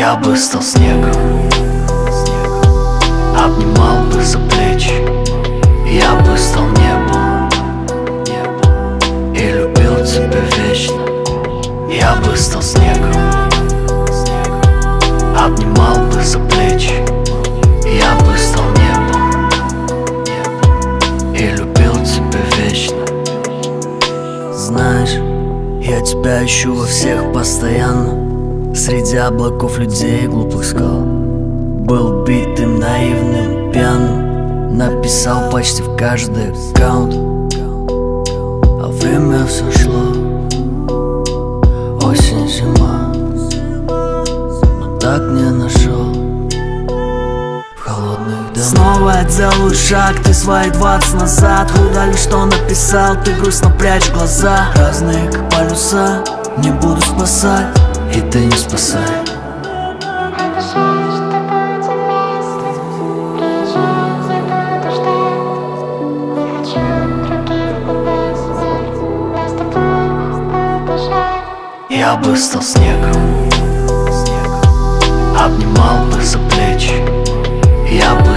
Я бы стал снегом, обнимал бы за плечи. Я бы стал небом и любил тебя вечно. Я бы стал снегом, обнимал бы за плечи. Я бы стал небом и любил тебя вечно. Знаешь, я тебя ищу во всех постоянно, среди облаков людей и глупых скал. Был битым, наивным, пьяным, написал почти в каждый аккаунт. А время все шло, осень, зима, но так не нашел в холодных домах. Снова я делаю шаг, ты свои 20 назад. Удали, что написал, ты грустно прячь глаза. Разные как полюса, не буду спасать, И ты не спасай. Я бы стал снегом, обнимал бы за плечи. Я бы